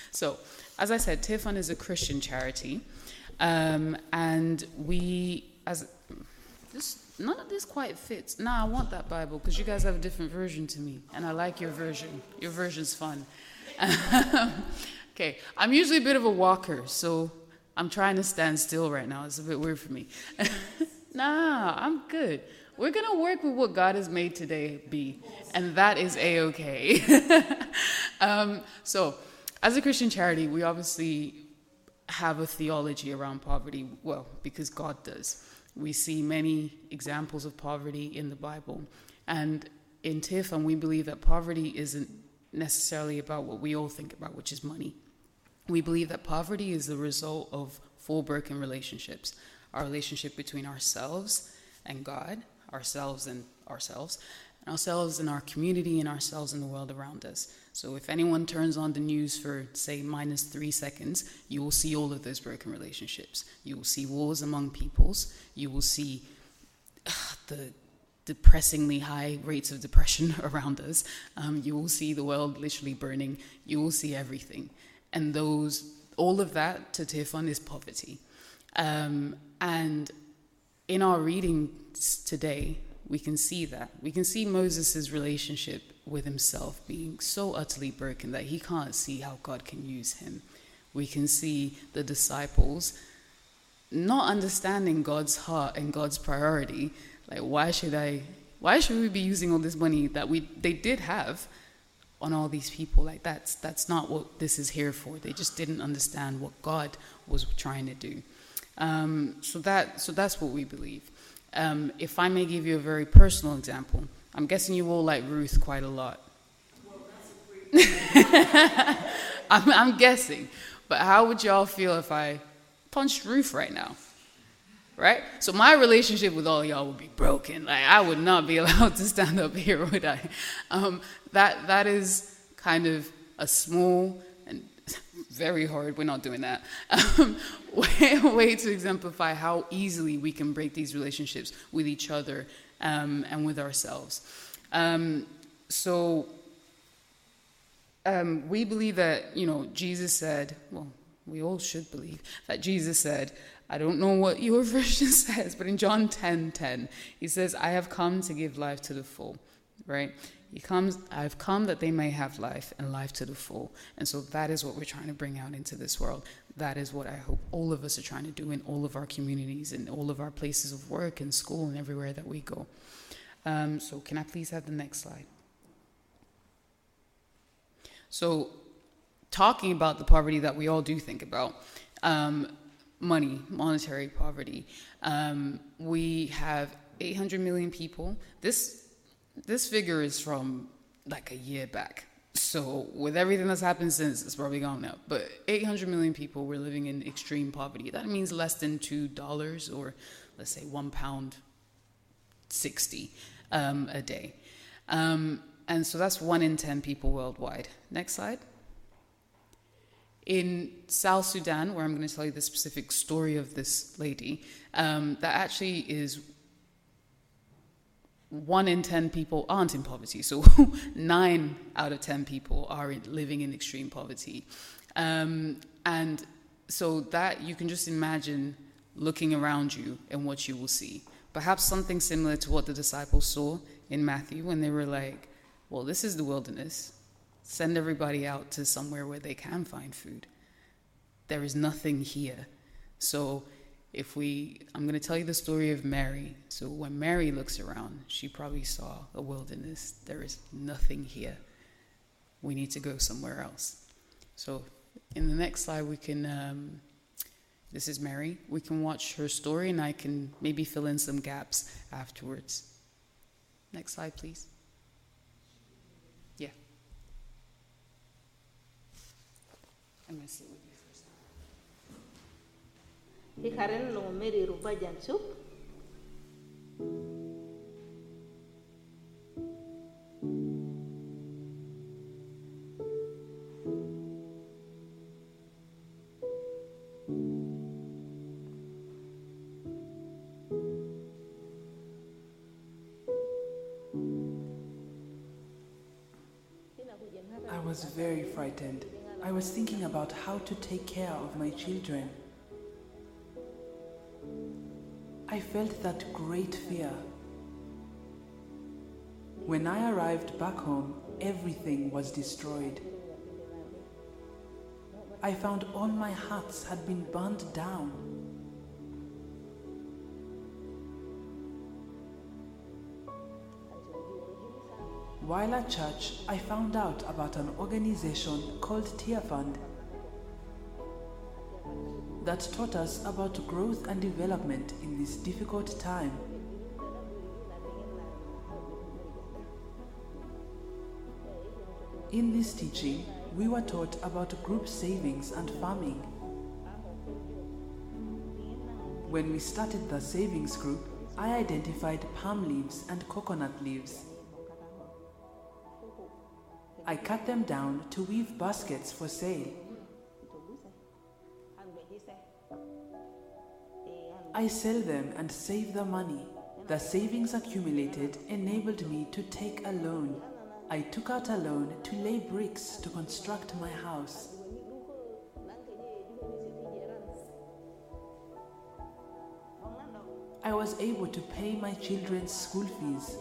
So, as I said, Tiffin is a Christian charity. And we, none of this quite fits. Nah, I want that Bible because you guys have a different version to me. And I like your version. Your version's fun. Okay, I'm usually a bit of a walker, so I'm trying to stand still right now. It's a bit weird for me. Nah, I'm good. We're going to work with what God has made today be, and that is A-okay. So, as a Christian charity, we obviously have a theology around poverty, well, because God does. We see many examples of poverty in the Bible, and in Tiffin, we believe that poverty isn't necessarily about what we all think about, which is money. We believe that poverty is the result of 4 broken relationships: our relationship between ourselves and God, ourselves and our community, and ourselves in the world around us. So if anyone turns on the news for, say, -3 seconds, you will see all of those broken relationships. You will see wars among peoples. You will see the depressingly high rates of depression around us. You will see the world literally burning. You will see everything. And all of that to Tiffin is poverty. And in our readings today, we can see that. We can see Moses' relationship with himself being so utterly broken that he can't see how God can use him. We can see the disciples not understanding God's heart and God's priority. Like, why should we be using all this money that they did have on all these people? Like, that's not what this is here for. They just didn't understand what God was trying to do. So that's what we believe. If I may give you a very personal example, I'm guessing you all like Ruth quite a lot. Well, that's a great I'm guessing. But how would y'all feel if I punched Ruth right now? Right? So my relationship with all y'all would be broken. Like, I would not be allowed to stand up here, would I? That is kind of a small and very hard, we're not doing that, way to exemplify how easily we can break these relationships with each other and with ourselves. We believe that, Jesus said, well, we all should believe that Jesus said, I don't know what your version says, but in John 10:10, he says, I have come to give life to the full, right? I've come that they may have life and life to the full. And so that is what we're trying to bring out into this world. That is what I hope all of us are trying to do in all of our communities and all of our places of work and school and everywhere that we go. So can I please have the next slide? So talking about the poverty that we all do think about, monetary poverty. We have 800 million people. This figure is from like a year back. So with everything that's happened since, it's probably gone now. But 800 million people were living in extreme poverty. That means less than $2 or let's say £1.60 a day. And so that's 1 in 10 people worldwide. Next slide. In South Sudan, where I'm going to tell you the specific story of this lady, that actually is 1 in 10 people aren't in poverty. So 9 out of 10 people are living in extreme poverty. And so that you can just imagine looking around you and what you will see. Perhaps something similar to what the disciples saw in Matthew when they were like, well, this is the wilderness. Send everybody out to somewhere where they can find food. There is nothing here. So I'm going to tell you the story of Mary. So when Mary looks around, she probably saw a wilderness. There is nothing here. We need to go somewhere else. So in the next slide, we can, this is Mary. We can watch her story and I can maybe fill in some gaps afterwards. Next slide, please. Yeah. I'm going to sit with you first. Hikaren lo meri rupa jansuk. I was very frightened. I was thinking about how to take care of my children. I felt that great fear. When I arrived back home, everything was destroyed. I found all my huts had been burned down. While at church, I found out about an organization called Tear Fund that taught us about growth and development in this difficult time. In this teaching, we were taught about group savings and farming. When we started the savings group, I identified palm leaves and coconut leaves. I cut them down to weave baskets for sale. I sell them and save the money. The savings accumulated enabled me to take a loan. I took out a loan to lay bricks to construct my house. I was able to pay my children's school fees.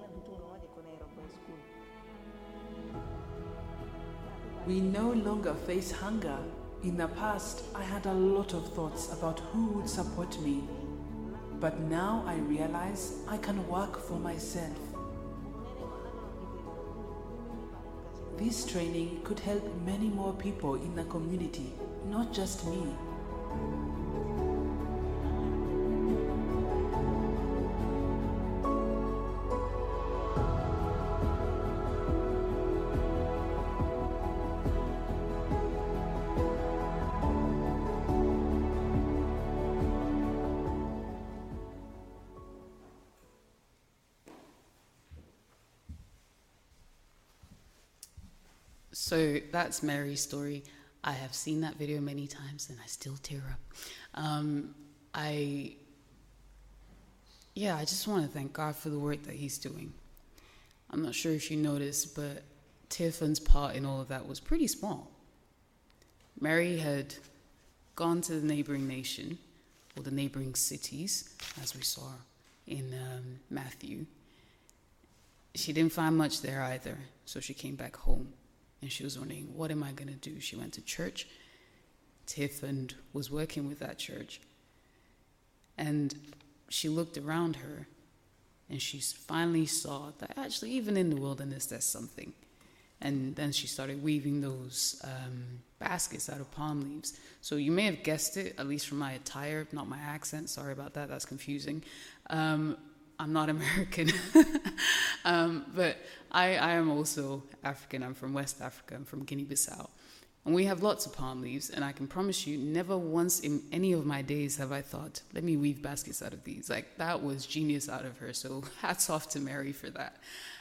We no longer face hunger. In the past, I had a lot of thoughts about who would support me. But now I realize I can work for myself. This training could help many more people in the community, not just me. So that's Mary's story. I have seen that video many times and I still tear up. I just want to thank God for the work that he's doing. I'm not sure if you noticed, but Tear Fund's part in all of that was pretty small. Mary had gone to the neighboring nation, or the neighboring cities, as we saw in Matthew. She didn't find much there either, so she came back home. And she was wondering, what am I going to do? She went to church. Tear Fund was working with that church. And she looked around her, and she finally saw that actually even in the wilderness there's something. And then she started weaving those baskets out of palm leaves. So you may have guessed it, at least from my attire, not my accent. Sorry about that, that's confusing. I'm not American, but I am also African. I'm from West Africa. I'm from Guinea-Bissau. And we have lots of palm leaves, and I can promise you, never once in any of my days have I thought, let me weave baskets out of these. Like, that was genius out of her, so hats off to Mary for that.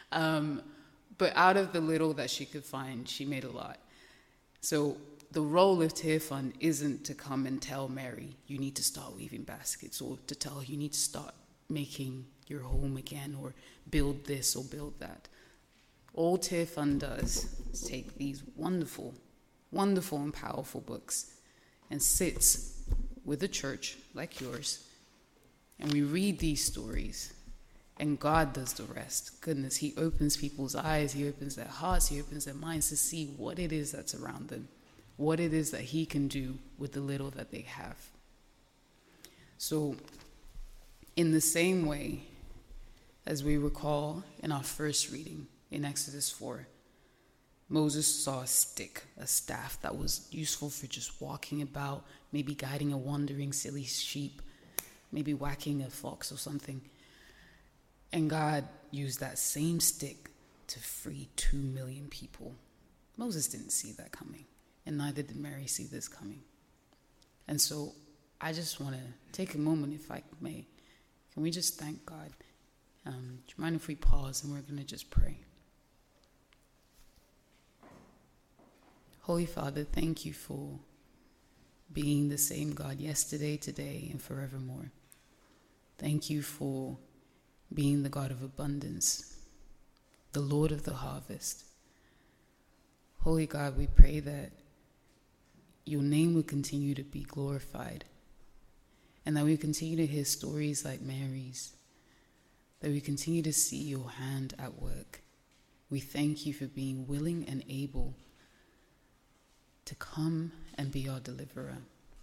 But out of the little that she could find, she made a lot. So the role of Tear Fund isn't to come and tell Mary, you need to start weaving baskets, or to tell her you need to start making your home again, or build this or build that. All Tear Fund does is take these wonderful, wonderful and powerful books and sits with a church like yours, and we read these stories, and God does the rest. Goodness, he opens people's eyes, he opens their hearts, he opens their minds to see what it is that's around them, what it is that he can do with the little that they have. So, in the same way, as we recall in our first reading in Exodus 4, Moses saw a stick, a staff that was useful for just walking about, maybe guiding a wandering silly sheep, maybe whacking a fox or something. And God used that same stick to free 2 million people. Moses didn't see that coming, and neither did Mary see this coming. And so I just want to take a moment, if I may. Can we just thank God? Do you mind if we pause and we're going to just pray? Holy Father, thank you for being the same God yesterday, today, and forevermore. Thank you for being the God of abundance, the Lord of the harvest. Holy God, we pray that your name would continue to be glorified, and that we continue to hear stories like Mary's, that we continue to see your hand at work. We thank you for being willing and able to come and be our deliverer.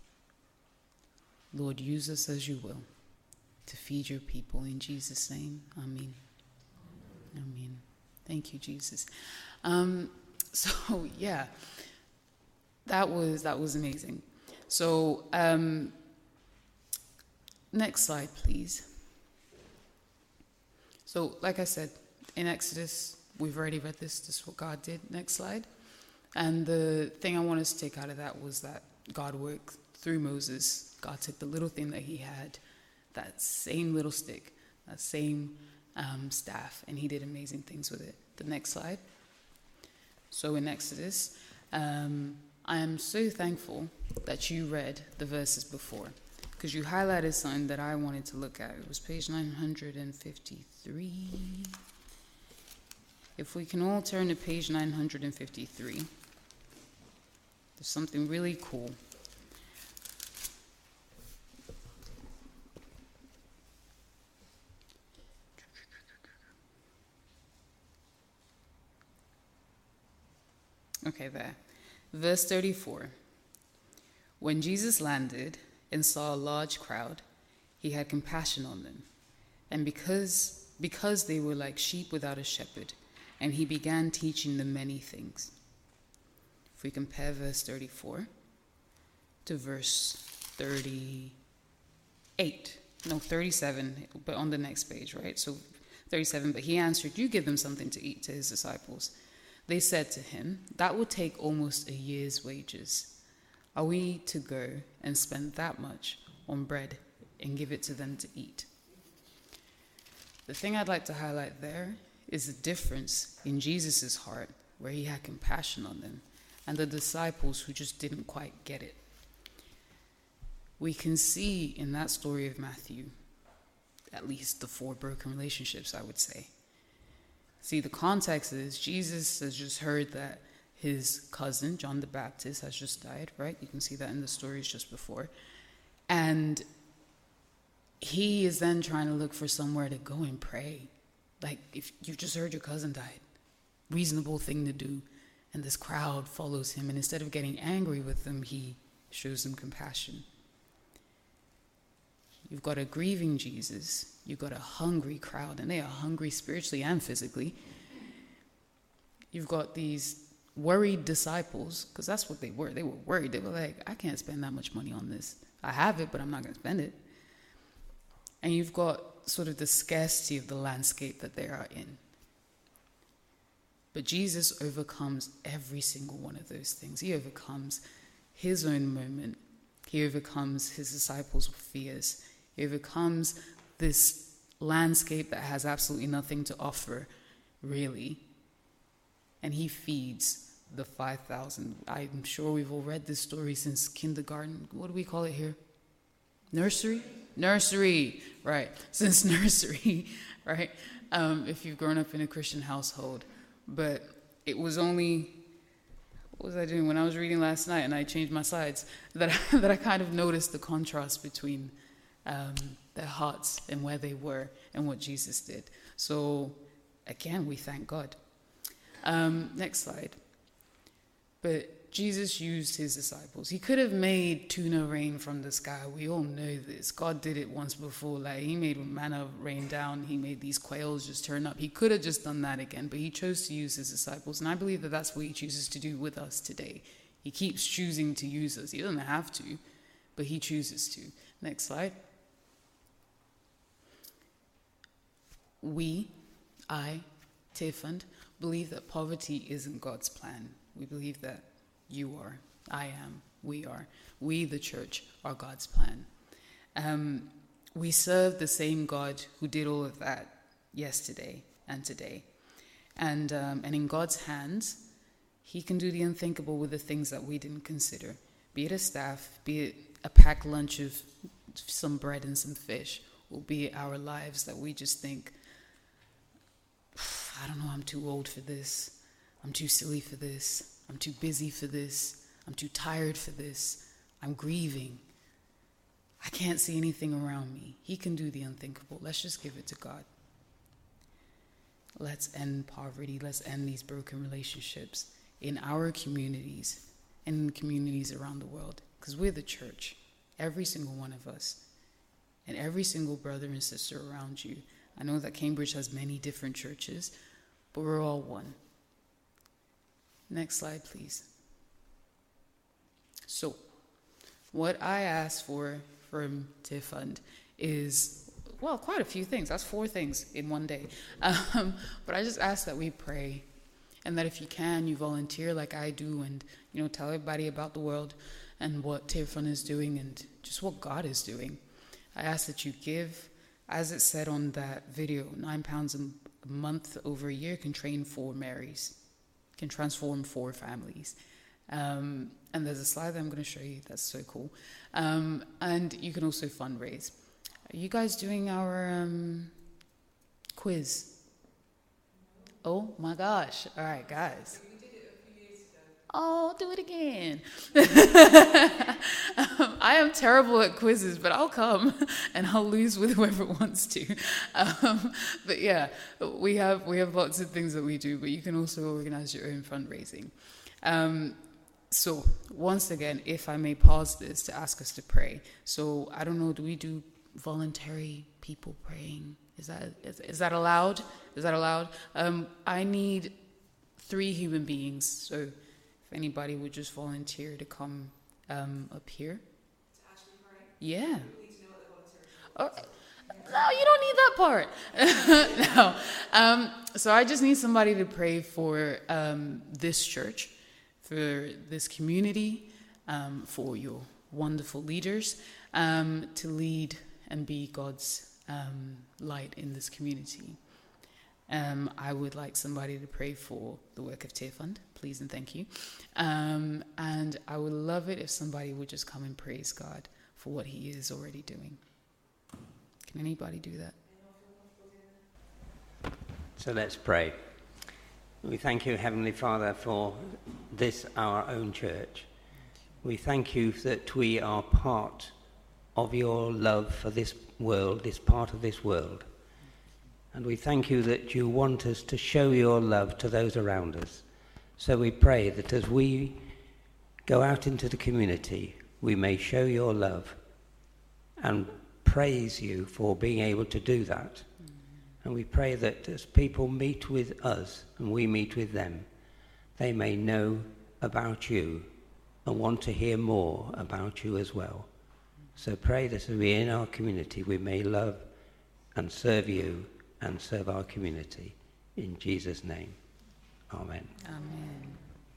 Lord, use us as you will to feed your people. In Jesus' name, amen. Amen. Thank you, Jesus. So yeah, that was amazing. So next slide, please. So like I said, in Exodus, we've already read this. This is what God did. Next slide. And the thing I want us to take out of that was that God worked through Moses. God took the little thing that he had, that same little stick, that same staff, and he did amazing things with it. The next slide. So in Exodus, I am so thankful that you read the verses before, because you highlighted something that I wanted to look at. It was page 953. If we can all turn to page 953, there's something really cool. Okay, there. Verse 34. When Jesus landed and saw a large crowd, he had compassion on them, and because they were like sheep without a shepherd, and he began teaching them many things. If we compare verse 34 to verse 37, but on the next page, right? So 37, but he answered, "You give them something to eat," to his disciples. They said to him, "That would take almost a year's wages. Are we to go and spend that much on bread and give it to them to eat?" The thing I'd like to highlight there is the difference in Jesus' heart, where he had compassion on them, and the disciples who just didn't quite get it. We can see in that story of Matthew, at least the 4 broken relationships, I would say. See, the context is Jesus has just heard that his cousin, John the Baptist, has just died, right? You can see that in the stories just before. And he is then trying to look for somewhere to go and pray. Like, if you just heard your cousin died, reasonable thing to do. And this crowd follows him. And instead of getting angry with them, he shows them compassion. You've got a grieving Jesus. You've got a hungry crowd. And they are hungry spiritually and physically. You've got these worried disciples, because that's what they were. They were worried. They were like, I can't spend that much money on this. I have it, but I'm not going to spend it. And you've got sort of the scarcity of the landscape that they are in. But Jesus overcomes every single one of those things. He overcomes his own moment. He overcomes his disciples' fears. He overcomes this landscape that has absolutely nothing to offer, really. And he feeds the 5,000. I'm sure we've all read this story since kindergarten. What do we call it here? Nursery? Nursery, right. Since nursery, right? If you've grown up in a Christian household. But it was only, what was I doing when I was reading last night and I changed my slides, that I kind of noticed the contrast between their hearts and where they were and what Jesus did. So again, we thank God. Next slide. But Jesus used his disciples. He could have made tuna rain from the sky. We all know this. God did it once before. Like, he made manna rain down. He made these quails just turn up. He could have just done that again, but he chose to use his disciples. And I believe that that's what he chooses to do with us today. He keeps choosing to use us. He doesn't have to, but he chooses to. Next slide. I, Tiffand, believe that poverty isn't God's plan. We believe that you are, I am, we are. We, the church, are God's plan. We serve the same God who did all of that yesterday and today. And in God's hands, he can do the unthinkable with the things that we didn't consider. Be it a staff, be it a packed lunch of some bread and some fish, or be it our lives that we just think, I don't know, I'm too old for this. I'm too silly for this. I'm too busy for this. I'm too tired for this. I'm grieving. I can't see anything around me. He can do the unthinkable. Let's just give it to God. Let's end poverty. Let's end these broken relationships in our communities and in communities around the world. Because we're the church, every single one of us, and every single brother and sister around you. I know that Cambridge has many different churches, but we're all one. Next slide, please. So, what I asked for from Tear Fund is, well, quite a few things. That's 4 things in one day. But I just ask that we pray, and that if you can, you volunteer like I do, and tell everybody about the world and what Tear Fund is doing and just what God is doing. I ask that you give, as it said on that video, £9 a month over a year can train 4 Marys, can transform 4 families. And there's a slide that I'm going to show you. That's so cool. And you can also fundraise. Are you guys doing our quiz? Oh my gosh. All right, guys. We did it a few years ago. Oh, do it again. I am terrible at quizzes, but I'll come and I'll lose with whoever wants to. But yeah, we have lots of things that we do, but you can also organize your own fundraising. So once again, if I may pause this to ask us to pray. So I don't know, do we do voluntary people praying? Is that allowed? Is that allowed? I need 3 human beings. So if anybody would just volunteer to come up here. To actually pray? Yeah. We need to know what the volunteers are. No, you don't need that part. No. So I just need somebody to pray for this church, for this community, for your wonderful leaders, to lead and be God's light in this community. I would like somebody to pray for the work of Tear Fund, please and thank you. And I would love it if somebody would just come and praise God for what he is already doing. Can anybody do that? So let's pray. We thank you, Heavenly Father, for this, our own church. We thank you that we are part of your love for this world, this part of this world. And we thank you that you want us to show your love to those around us. So we pray that as we go out into the community, we may show your love and praise you for being able to do that. And we pray that as people meet with us and we meet with them, they may know about you and want to hear more about you as well. So pray that as we're in our community, we may love and serve you and serve our community. In Jesus' name, amen. Amen.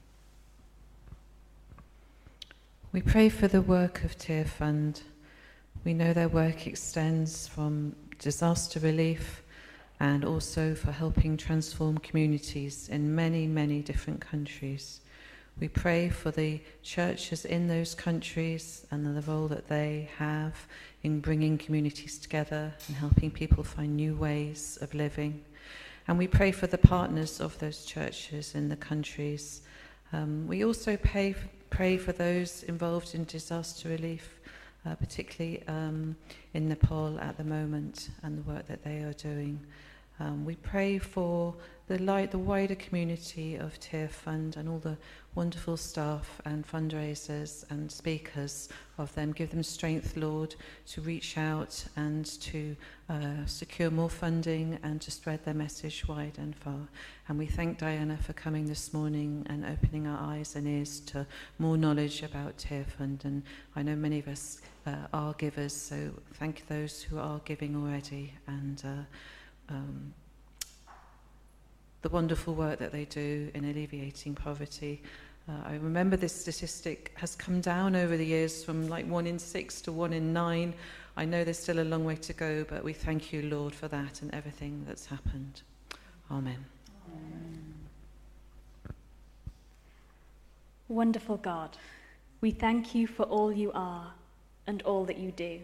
We pray for the work of Tear Fund. We know their work extends from disaster relief and also for helping transform communities in many, many different countries. We pray for the churches in those countries and the role that they have in bringing communities together and helping people find new ways of living. And we pray for the partners of those churches in the countries. We also pray for those involved in disaster relief, particularly in Nepal at the moment, and the work that they are doing. We pray for the wider community of Tear Fund and all the wonderful staff and fundraisers and speakers of them. Give them strength, Lord, to reach out and to secure more funding and to spread their message wide and far. And we thank Diana for coming this morning and opening our eyes and ears to more knowledge about Tear Fund. And I know many of us are givers, so thank those who are giving already, and the wonderful work that they do in alleviating poverty. I remember this statistic has come down over the years from like 1 in 6 to 1 in 9. I know there's still a long way to go, but we thank you, Lord, for that and everything that's happened. Amen. Wonderful God, we thank you for all you are and all that you do.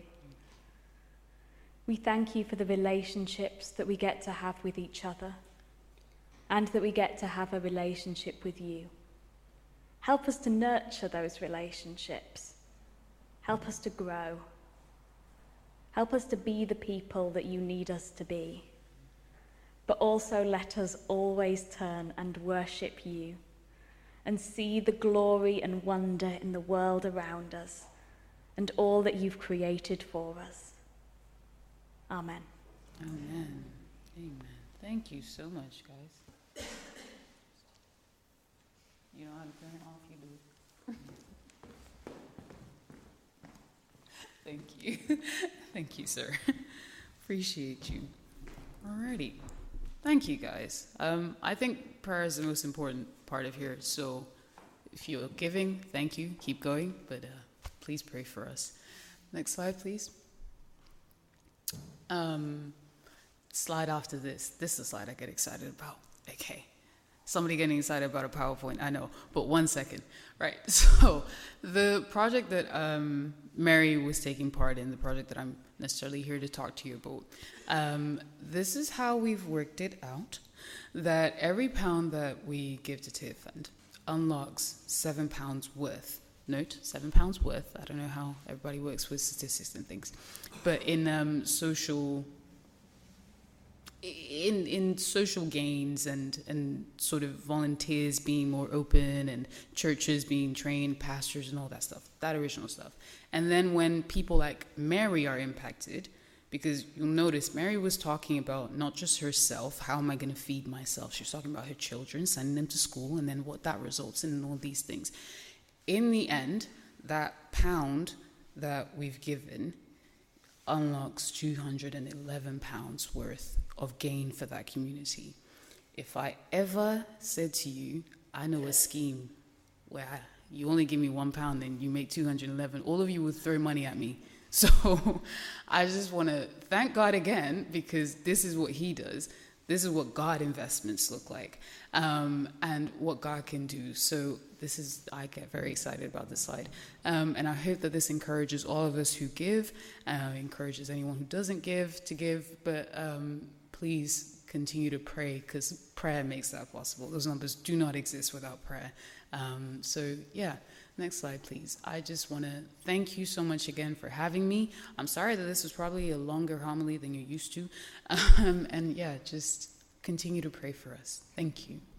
We thank you for the relationships that we get to have with each other, and that we get to have a relationship with you. Help us to nurture those relationships. Help us to grow. Help us to be the people that you need us to be. But also let us always turn and worship you and see the glory and wonder in the world around us and all that you've created for us. Amen. Amen. Amen. Thank you so much, guys. You know how to turn it off, you do. Thank you. Thank you, sir. Appreciate you. Alrighty. Thank you, guys. I think prayer is the most important part of here. So if you're giving, thank you. Keep going. But please pray for us. Next slide, please. Slide after this. This is a slide I get excited about. Okay. Somebody getting excited about a PowerPoint, I know. But 1 second. Right. So the project that Mary was taking part in, the project that I'm necessarily here to talk to you about, this is how we've worked it out, that every pound that we give to Tear Fund unlocks £7 worth. Note, £7 worth. I don't know how everybody works with statistics and things. But in social gains and sort of volunteers being more open and churches being trained, pastors and all that stuff, that original stuff. And then when people like Mary are impacted, because you'll notice Mary was talking about not just herself, how am I going to feed myself? She was talking about her children, sending them to school, and then what that results in and all these things. In the end, that pound that we've given unlocks £211 worth of gain for that community. If I ever said to you, I know a scheme where you only give me £1 and you make 211, all of you would throw money at me. So I just want to thank God again, because this is what he does. This is what God investments look like, and what God can do. So I get very excited about this slide. And I hope that this encourages all of us who give, encourages anyone who doesn't give to give, but please continue to pray, because prayer makes that possible. Those numbers do not exist without prayer. So yeah, next slide, please. I just want to thank you so much again for having me. I'm sorry that this was probably a longer homily than you're used to. And yeah, just continue to pray for us. Thank you.